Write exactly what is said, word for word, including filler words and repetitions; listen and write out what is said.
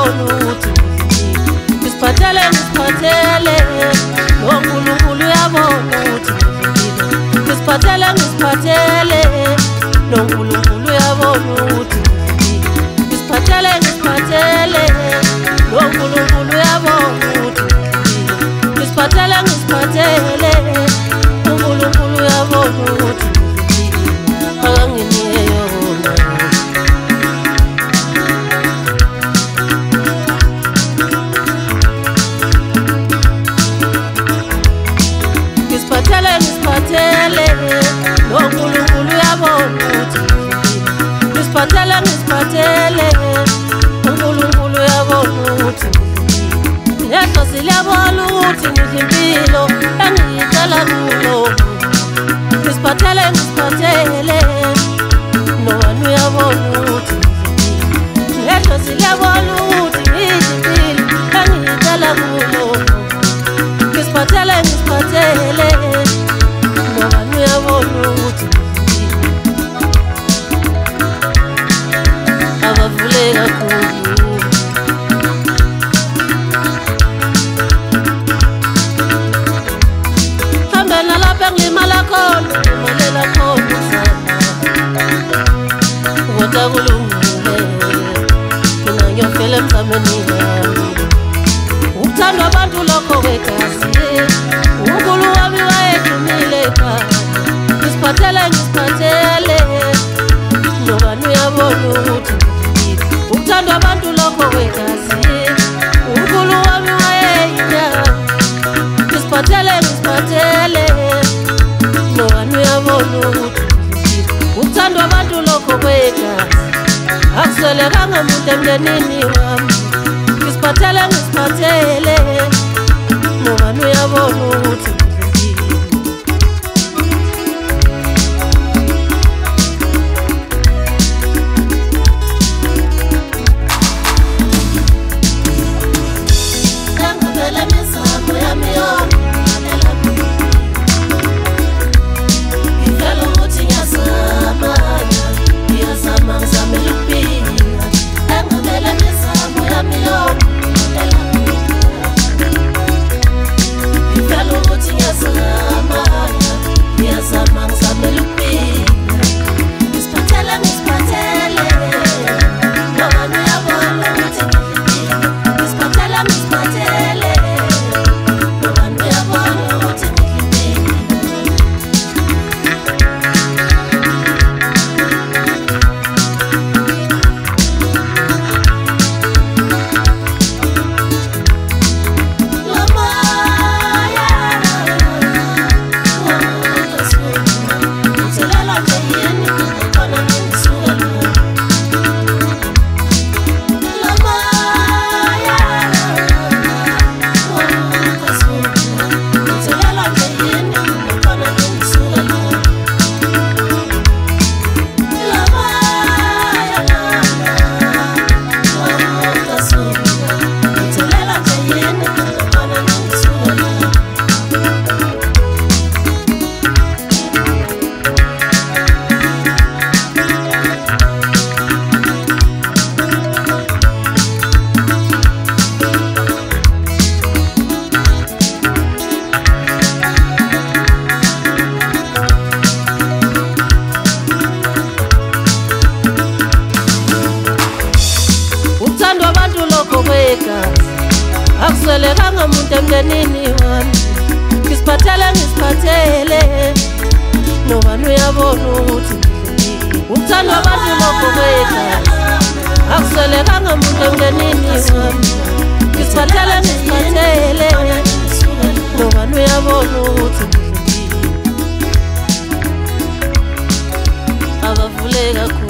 uyabona ukuthi ngisiphathele ngisiphathele noNkulunkulu uyabona ukuthi ngisiphathele ngisiphathele noNkulunkulu uyabona ukuthi ngisiphathele ngisiphathele noNkulunkulu uyabona ukuthi ngisiphathele ngisiphathele uNkulunkulu uyabona ukuthi akanginiye yona ngisiphathele ngisiphathele noNkulunkulu uyabona ukuthi ngisiphathele ngisiphathele uNkulunkulu uyabona ukuthi yedwa siliyabona ukuthi ngizimpilo engiyicela kulo ngisiphathele ngisiphathele nobani uyabona ukuthi yedwa siliyabona ukuthi ngizimpilo engiyicela kulo ngisiphathele ngisiphathele nobani uyabona ukuthi abavule kakhulu ngilimala khona ngimalela khona sana kodwa kulungile mina ngiyofela emzameni wami ukuthandwa abantu lokho kwegazi uNkulunkulu wami wayedumile ekhaya ngisiphathele ngisiphathele nobani uyabona ukuthi ukuthandwa abantu lokho kwegazi uNkulunkulu wami wayeyinyanga ngisiphathele ngisiphathele nobani uyabona ukuthi ukuthandwa abantu lokho kwegazi akuswelekanga muntu emndenini wami ngisiphathele ngisiphathele nobani uyabona ukuthi akuswelekanga muntu emndenini wami ngisiphathele ngisiphathele nobani uyabona ukuthi ukuthandwa abantu lokho kwegazi akuswelekanga muntu emndenini wami ngisiphathele ngisiphathele nobani uyabona ukuthi abavule kakhulu